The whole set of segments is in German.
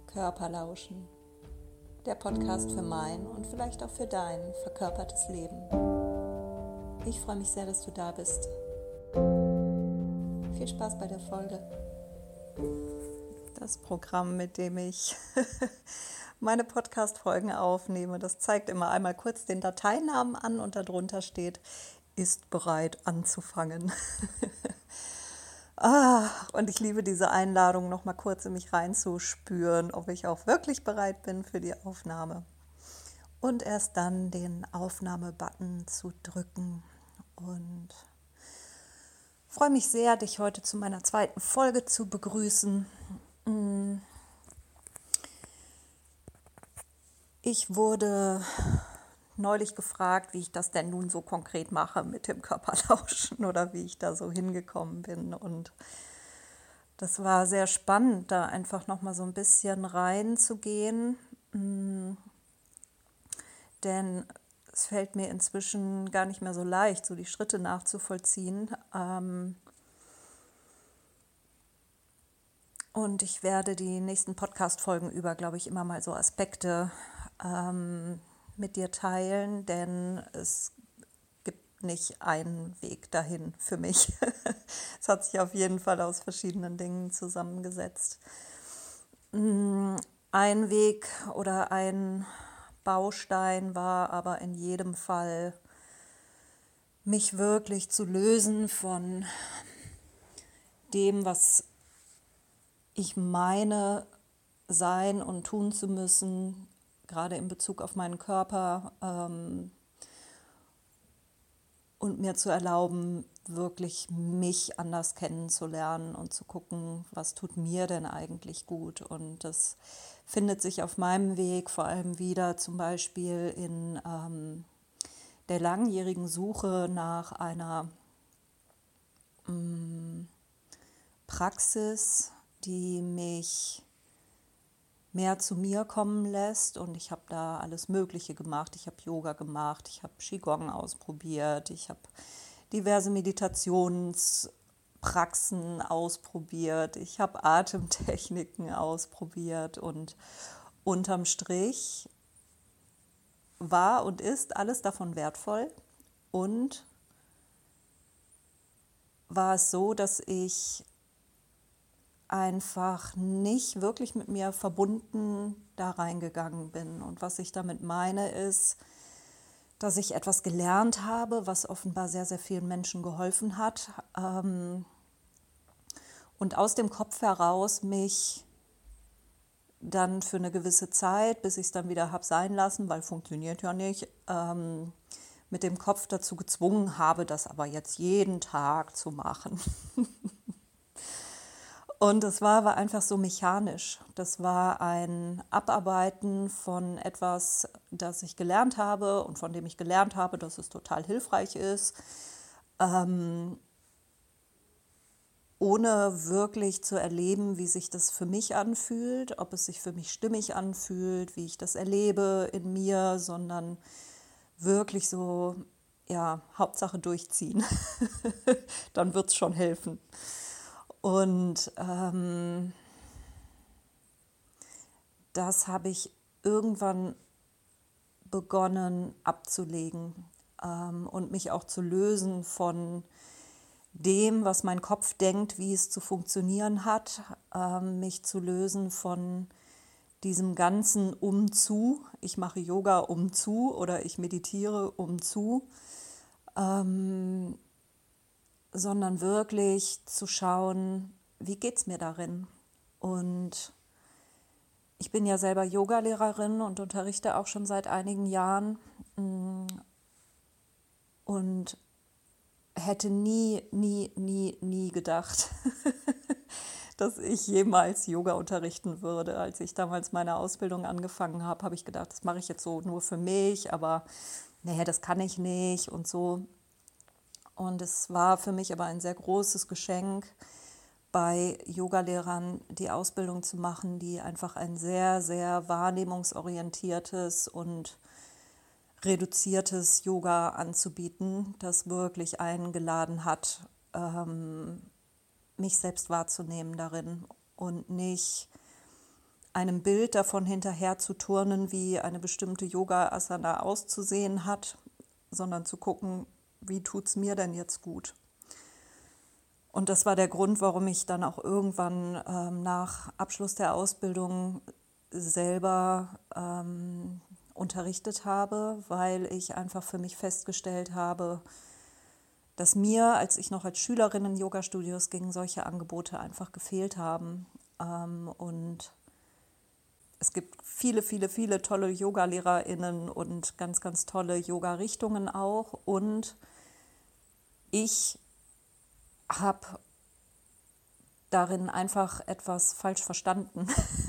Körperlauschen, der Podcast für mein und vielleicht auch für dein verkörpertes Leben. Ich freue mich sehr, dass du da bist. Viel Spaß bei der Folge. Das Programm, mit dem ich meine Podcast-Folgen aufnehme, das zeigt immer einmal kurz den Dateinamen an und darunter steht, ist bereit anzufangen. Und ich liebe diese Einladung, noch mal kurz in mich reinzuspüren, ob ich auch wirklich bereit bin für die Aufnahme. Und erst dann den Aufnahme-Button zu drücken. Und freue mich sehr, dich heute zu meiner zweiten Folge zu begrüßen. Ich wurde neulich gefragt, wie ich das denn nun so konkret mache mit dem Körperlauschen oder wie ich da so hingekommen bin. Und das war sehr spannend, da einfach noch mal so ein bisschen reinzugehen, denn es fällt mir inzwischen gar nicht mehr so leicht, so die Schritte nachzuvollziehen. Und ich werde die nächsten Podcast-Folgen über, glaube ich, immer mal so Aspekte mit dir teilen, denn es gibt nicht einen Weg dahin für mich. Es hat sich auf jeden Fall aus verschiedenen Dingen zusammengesetzt. Ein Weg oder ein Baustein war aber in jedem Fall, mich wirklich zu lösen von dem, was ich meine, sein und tun zu müssen, gerade in Bezug auf meinen Körper, und mir zu erlauben, wirklich mich anders kennenzulernen und zu gucken, was tut mir denn eigentlich gut. Und das findet sich auf meinem Weg vor allem wieder zum Beispiel in der langjährigen Suche nach einer Praxis, die mich mehr zu mir kommen lässt, und ich habe da alles Mögliche gemacht. Ich habe Yoga gemacht, ich habe Qigong ausprobiert, ich habe diverse Meditationspraxen ausprobiert, ich habe Atemtechniken ausprobiert und unterm Strich war und ist alles davon wertvoll und war es so, dass ich einfach nicht wirklich mit mir verbunden da reingegangen bin. Und was ich damit meine ist, dass ich etwas gelernt habe, was offenbar sehr, sehr vielen Menschen geholfen hat. Und aus dem Kopf heraus mich dann für eine gewisse Zeit, bis ich es dann wieder habe sein lassen, weil funktioniert ja nicht, mit dem Kopf dazu gezwungen habe, das aber jetzt jeden Tag zu machen. Und es war aber einfach so mechanisch. Das war ein Abarbeiten von etwas, das ich gelernt habe und von dem ich gelernt habe, dass es total hilfreich ist, ohne wirklich zu erleben, wie sich das für mich anfühlt, ob es sich für mich stimmig anfühlt, wie ich das erlebe in mir, sondern wirklich so, ja, Hauptsache durchziehen. Dann wird es schon helfen. Und das habe ich irgendwann begonnen abzulegen und mich auch zu lösen von dem, was mein Kopf denkt, wie es zu funktionieren hat, mich zu lösen von diesem ganzen Umzu, ich mache Yoga umzu oder ich meditiere umzu, sondern wirklich zu schauen, wie geht es mir darin. Und ich bin ja selber Yogalehrerin und unterrichte auch schon seit einigen Jahren und hätte nie gedacht, dass ich jemals Yoga unterrichten würde. Als ich damals meine Ausbildung angefangen habe, habe ich gedacht, das mache ich jetzt so nur für mich, aber nee, das kann ich nicht und so. Und es war für mich aber ein sehr großes Geschenk, bei Yogalehrern die Ausbildung zu machen, die einfach ein sehr, sehr wahrnehmungsorientiertes und reduziertes Yoga anzubieten, das wirklich eingeladen hat, mich selbst wahrzunehmen darin und nicht einem Bild davon hinterher zu turnen, wie eine bestimmte Yoga-Asana auszusehen hat, sondern zu gucken, wie tut es mir denn jetzt gut? Und das war der Grund, warum ich dann auch irgendwann nach Abschluss der Ausbildung selber unterrichtet habe, weil ich einfach für mich festgestellt habe, dass mir, als ich noch als Schülerin in Yoga-Studios ging, solche Angebote einfach gefehlt haben. Und es gibt viele, viele, viele tolle Yoga-LehrerInnen und ganz, ganz tolle Yoga-Richtungen auch. Und ich habe darin einfach etwas falsch verstanden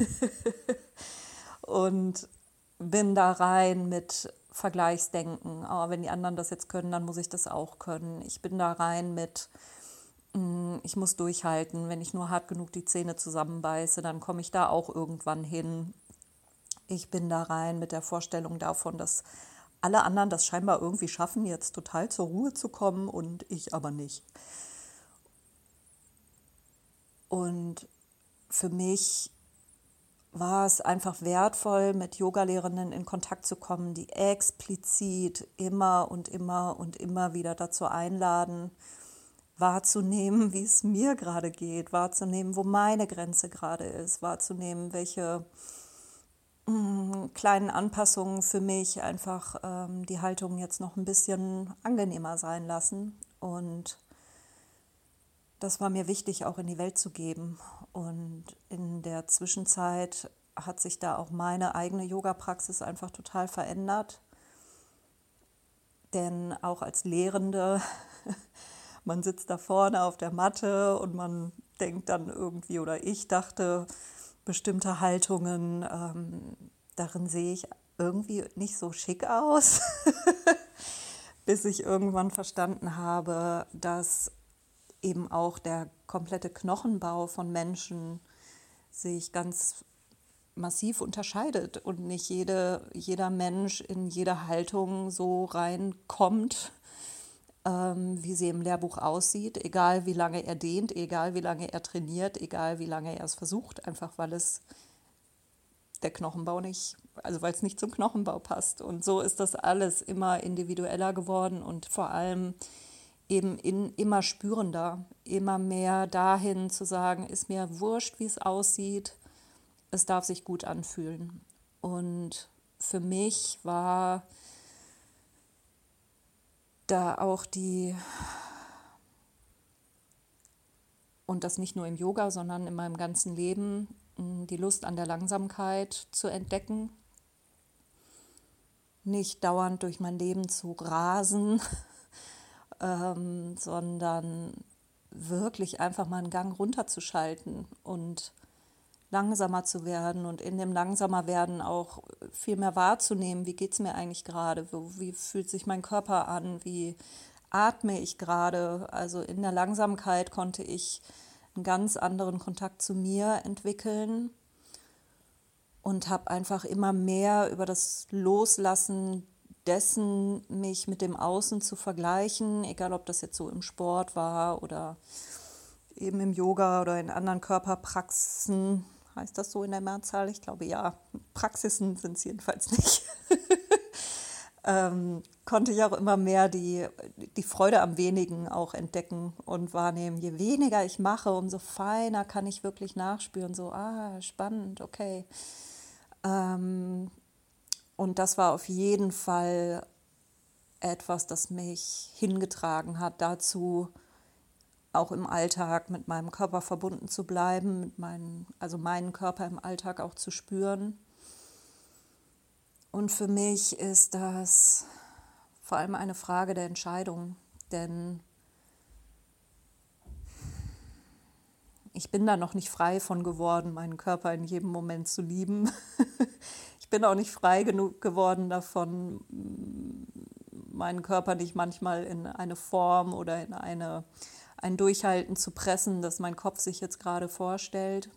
und bin da rein mit Vergleichsdenken. Aber wenn die anderen das jetzt können, dann muss ich das auch können. Ich bin da rein mit, ich muss durchhalten. Wenn ich nur hart genug die Zähne zusammenbeiße, dann komme ich da auch irgendwann hin. Ich bin da rein mit der Vorstellung davon, dass alle anderen das scheinbar irgendwie schaffen, jetzt total zur Ruhe zu kommen und ich aber nicht. Und für mich war es einfach wertvoll, mit Yogalehrerinnen in Kontakt zu kommen, die explizit immer und immer und immer wieder dazu einladen, wahrzunehmen, wie es mir gerade geht, wahrzunehmen, wo meine Grenze gerade ist, wahrzunehmen, welche kleinen Anpassungen für mich einfach die Haltung jetzt noch ein bisschen angenehmer sein lassen. Und das war mir wichtig, auch in die Welt zu geben. Und in der Zwischenzeit hat sich da auch meine eigene Yoga-Praxis einfach total verändert. Denn auch als Lehrende, man sitzt da vorne auf der Matte und man denkt dann irgendwie, oder ich dachte, bestimmte Haltungen, darin sehe ich irgendwie nicht so schick aus, bis ich irgendwann verstanden habe, dass eben auch der komplette Knochenbau von Menschen sich ganz massiv unterscheidet und nicht jeder Mensch in jede Haltung so reinkommt, wie sie im Lehrbuch aussieht, egal wie lange er dehnt, egal wie lange er trainiert, egal wie lange er es versucht, einfach weil es der Knochenbau nicht, also weil es nicht zum Knochenbau passt. Und so ist das alles immer individueller geworden und vor allem eben immer spürender, immer mehr dahin zu sagen, ist mir wurscht, wie es aussieht, es darf sich gut anfühlen. Und für mich war da auch und das nicht nur im Yoga, sondern in meinem ganzen Leben, die Lust an der Langsamkeit zu entdecken, nicht dauernd durch mein Leben zu rasen, sondern wirklich einfach mal einen Gang runterzuschalten und langsamer zu werden und in dem langsamer werden auch viel mehr wahrzunehmen, wie geht es mir eigentlich gerade, wie fühlt sich mein Körper an, wie atme ich gerade. Also in der Langsamkeit konnte ich einen ganz anderen Kontakt zu mir entwickeln und habe einfach immer mehr über das Loslassen dessen, mich mit dem Außen zu vergleichen, egal ob das jetzt so im Sport war oder eben im Yoga oder in anderen Körperpraxen. Heißt das so in der Mehrzahl? Ich glaube ja. Praxisen sind es jedenfalls nicht. Konnte ich auch immer mehr die Freude am Wenigen auch entdecken und wahrnehmen. Je weniger ich mache, umso feiner kann ich wirklich nachspüren. So, spannend, okay. Und das war auf jeden Fall etwas, das mich hingetragen hat dazu, auch im Alltag mit meinem Körper verbunden zu bleiben, also meinen Körper im Alltag auch zu spüren. Und für mich ist das vor allem eine Frage der Entscheidung, denn ich bin da noch nicht frei von geworden, meinen Körper in jedem Moment zu lieben. Ich bin auch nicht frei genug geworden davon, meinen Körper nicht manchmal in eine Form oder in ein Durchhalten zu pressen, das mein Kopf sich jetzt gerade vorstellt.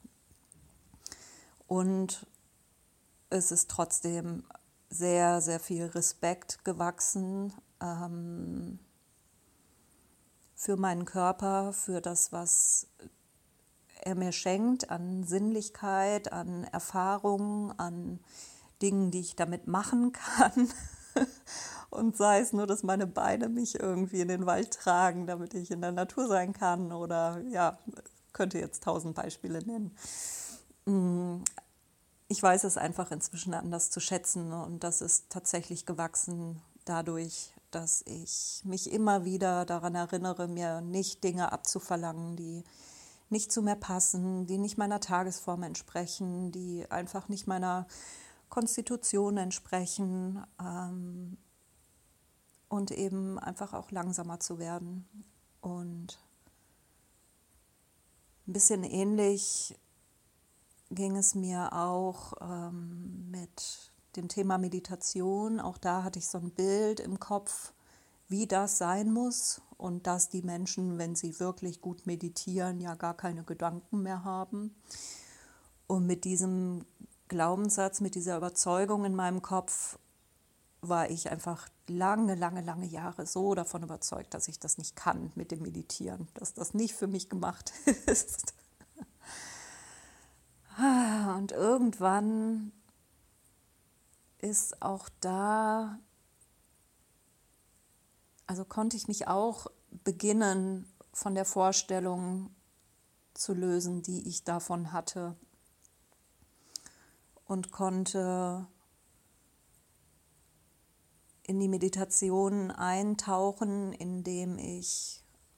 Und es ist trotzdem sehr, sehr viel Respekt gewachsen für meinen Körper, für das, was er mir schenkt an Sinnlichkeit, an Erfahrungen, an Dingen, die ich damit machen kann. Und sei es nur, dass meine Beine mich irgendwie in den Wald tragen, damit ich in der Natur sein kann. Oder ja, könnte jetzt 1000 Beispiele nennen. Ich weiß es einfach inzwischen anders zu schätzen und das ist tatsächlich gewachsen dadurch, dass ich mich immer wieder daran erinnere, mir nicht Dinge abzuverlangen, die nicht zu mir passen, die nicht meiner Tagesform entsprechen, die einfach nicht meiner Konstitution entsprechen, und eben einfach auch langsamer zu werden. Und ein bisschen ähnlich ging es mir auch mit dem Thema Meditation. Auch da hatte ich so ein Bild im Kopf, wie das sein muss und dass die Menschen, wenn sie wirklich gut meditieren, ja gar keine Gedanken mehr haben. Und mit diesem Glaubenssatz, mit dieser Überzeugung in meinem Kopf war ich einfach lange, lange, lange Jahre so davon überzeugt, dass ich das nicht kann mit dem Meditieren, dass das nicht für mich gemacht ist. Und irgendwann ist auch da, also konnte ich mich auch beginnen, von der Vorstellung zu lösen, die ich davon hatte und konnte in die Meditation eintauchen, indem ich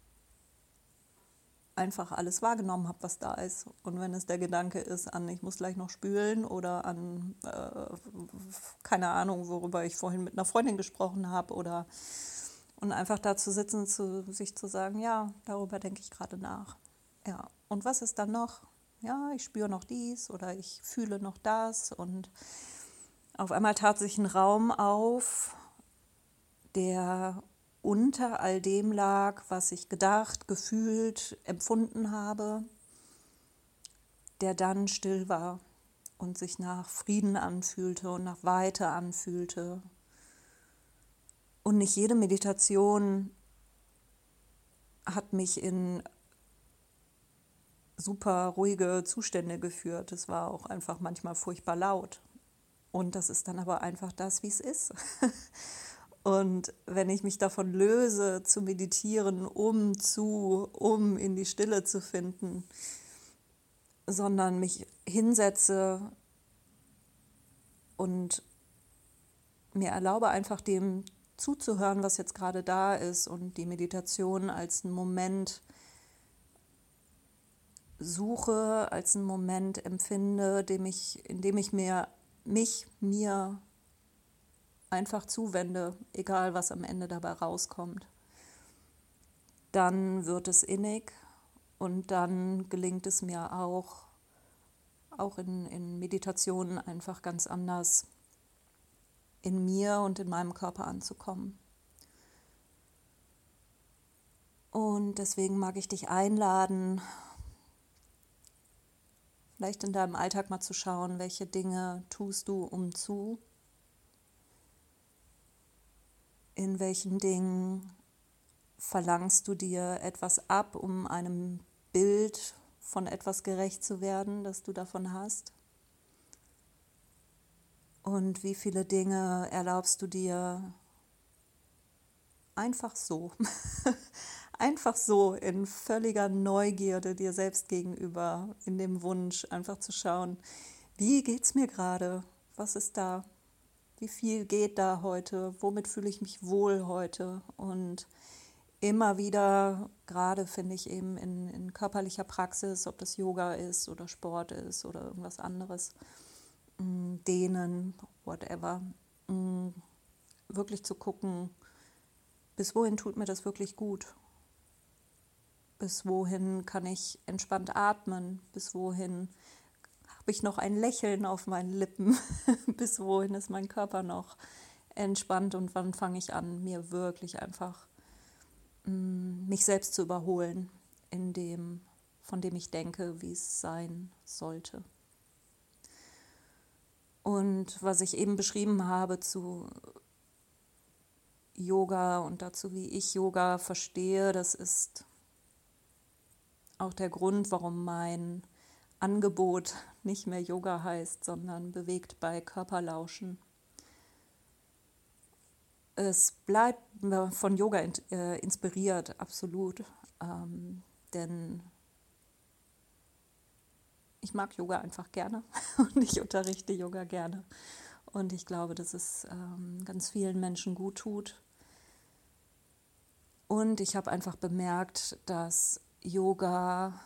einfach alles wahrgenommen habe, was da ist. Und wenn es der Gedanke ist an, ich muss gleich noch spülen oder an, keine Ahnung, worüber ich vorhin mit einer Freundin gesprochen habe oder und einfach da zu sitzen, sich zu sagen, ja, darüber denke ich gerade nach. Ja, und was ist dann noch? Ja, ich spüre noch dies oder ich fühle noch das und auf einmal tat sich ein Raum auf, der unter all dem lag, was ich gedacht, gefühlt, empfunden habe, der dann still war und sich nach Frieden anfühlte und nach Weite anfühlte. Und nicht jede Meditation hat mich in super ruhige Zustände geführt. Es war auch einfach manchmal furchtbar laut. Und das ist dann aber einfach das, wie es ist. Und wenn ich mich davon löse, zu meditieren, um in die Stille zu finden, sondern mich hinsetze und mir erlaube, einfach dem zuzuhören, was jetzt gerade da ist und die Meditation als einen Moment suche, als einen Moment empfinde, in dem ich mir einfach zuwende, egal was am Ende dabei rauskommt. Dann wird es innig und dann gelingt es mir auch in Meditationen einfach ganz anders in mir und in meinem Körper anzukommen. Und deswegen mag ich dich einladen, vielleicht in deinem Alltag mal zu schauen, welche Dinge tust du in welchen Dingen verlangst du dir etwas ab, um einem Bild von etwas gerecht zu werden, das du davon hast? Und wie viele Dinge erlaubst du dir einfach so, einfach so in völliger Neugierde dir selbst gegenüber, in dem Wunsch, einfach zu schauen, wie geht's mir gerade? Was ist da? Wie viel geht da heute? Womit fühle ich mich wohl heute? Und immer wieder, gerade finde ich eben in körperlicher Praxis, ob das Yoga ist oder Sport ist oder irgendwas anderes, Dehnen, whatever, wirklich zu gucken, bis wohin tut mir das wirklich gut? Bis wohin kann ich entspannt atmen? Bis wohin habe ich noch ein Lächeln auf meinen Lippen? Bis wohin ist mein Körper noch entspannt und wann fange ich an, mir wirklich einfach mich selbst zu überholen in dem, von dem ich denke, wie es sein sollte. Und was ich eben beschrieben habe zu Yoga und dazu, wie ich Yoga verstehe, das ist auch der Grund, warum mein Angebot nicht mehr Yoga heißt, sondern bewegt bei Körperlauschen. Es bleibt von Yoga inspiriert, absolut. Denn ich mag Yoga einfach gerne und ich unterrichte Yoga gerne. Und ich glaube, dass es ganz vielen Menschen gut tut. Und ich habe einfach bemerkt, dass Yoga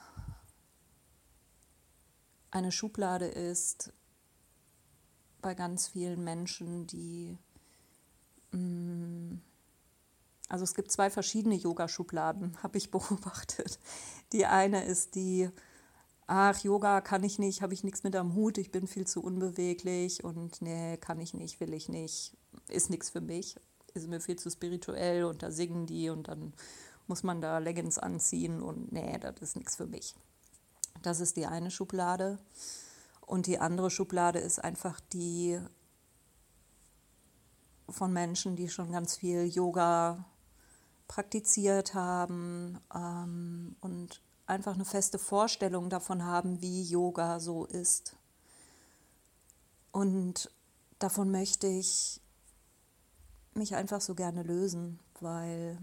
eine Schublade ist bei ganz vielen Menschen, also es gibt 2 verschiedene Yoga-Schubladen, habe ich beobachtet. Die eine ist ach, Yoga kann ich nicht, habe ich nichts mit am Hut, ich bin viel zu unbeweglich und nee, kann ich nicht, will ich nicht, ist nichts für mich, ist mir viel zu spirituell und da singen die und dann muss man da Leggings anziehen und nee, das ist nichts für mich. Das ist die eine Schublade. Und die andere Schublade ist einfach die von Menschen, die schon ganz viel Yoga praktiziert haben und einfach eine feste Vorstellung davon haben, wie Yoga so ist. Und davon möchte ich mich einfach so gerne lösen, weil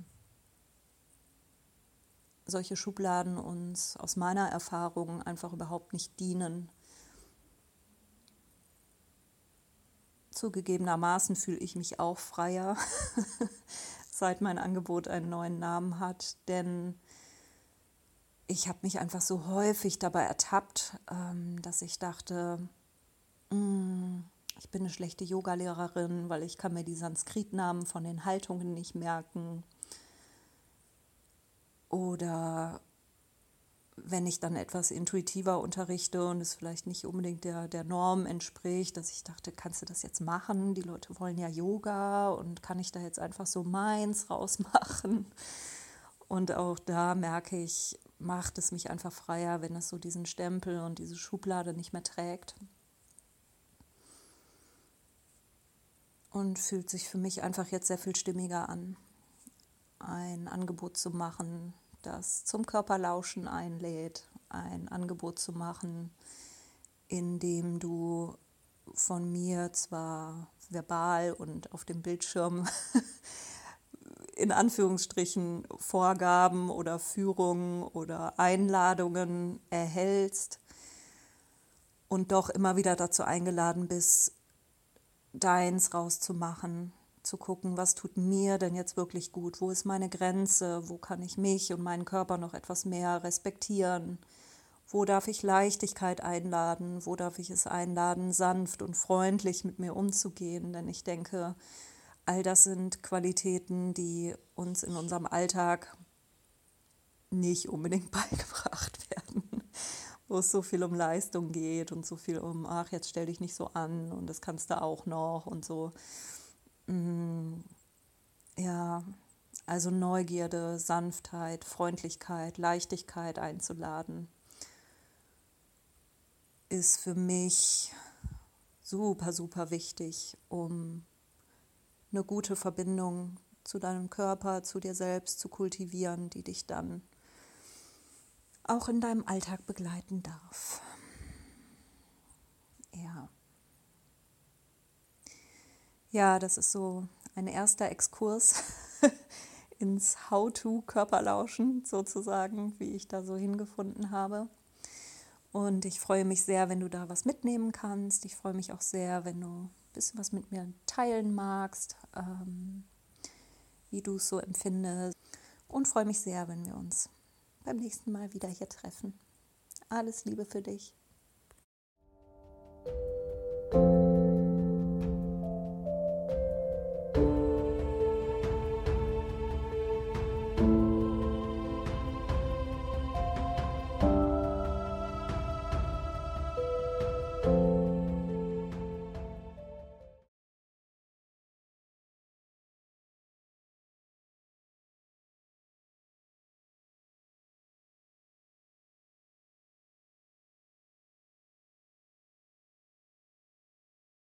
solche Schubladen uns aus meiner Erfahrung einfach überhaupt nicht dienen. Zugegebenermaßen fühle ich mich auch freier, seit mein Angebot einen neuen Namen hat, denn ich habe mich einfach so häufig dabei ertappt, dass ich dachte, ich bin eine schlechte Yogalehrerin, weil ich kann mir die Sanskritnamen von den Haltungen nicht merken. Oder wenn ich dann etwas intuitiver unterrichte und es vielleicht nicht unbedingt der Norm entspricht, dass ich dachte, kannst du das jetzt machen? Die Leute wollen ja Yoga und kann ich da jetzt einfach so meins rausmachen? Und auch da merke ich, macht es mich einfach freier, wenn es so diesen Stempel und diese Schublade nicht mehr trägt. Und fühlt sich für mich einfach jetzt sehr viel stimmiger an, ein Angebot zu machen, das zum Körperlauschen einlädt, ein Angebot zu machen, in dem du von mir zwar verbal und auf dem Bildschirm in Anführungsstrichen Vorgaben oder Führungen oder Einladungen erhältst und doch immer wieder dazu eingeladen bist, deins rauszumachen, zu gucken, was tut mir denn jetzt wirklich gut, wo ist meine Grenze, wo kann ich mich und meinen Körper noch etwas mehr respektieren, wo darf ich Leichtigkeit einladen, wo darf ich es einladen, sanft und freundlich mit mir umzugehen, denn ich denke, all das sind Qualitäten, die uns in unserem Alltag nicht unbedingt beigebracht werden, wo es so viel um Leistung geht und so viel um, ach, jetzt stell dich nicht so an und das kannst du auch noch und so. Ja, also Neugierde, Sanftheit, Freundlichkeit, Leichtigkeit einzuladen, ist für mich super, super wichtig, um eine gute Verbindung zu deinem Körper, zu dir selbst zu kultivieren, die dich dann auch in deinem Alltag begleiten darf. Ja. Ja, das ist so ein erster Exkurs ins How-to-Körperlauschen sozusagen, wie ich da so hingefunden habe. Und ich freue mich sehr, wenn du da was mitnehmen kannst. Ich freue mich auch sehr, wenn du ein bisschen was mit mir teilen magst, wie du es so empfindest. Und freue mich sehr, wenn wir uns beim nächsten Mal wieder hier treffen. Alles Liebe für dich.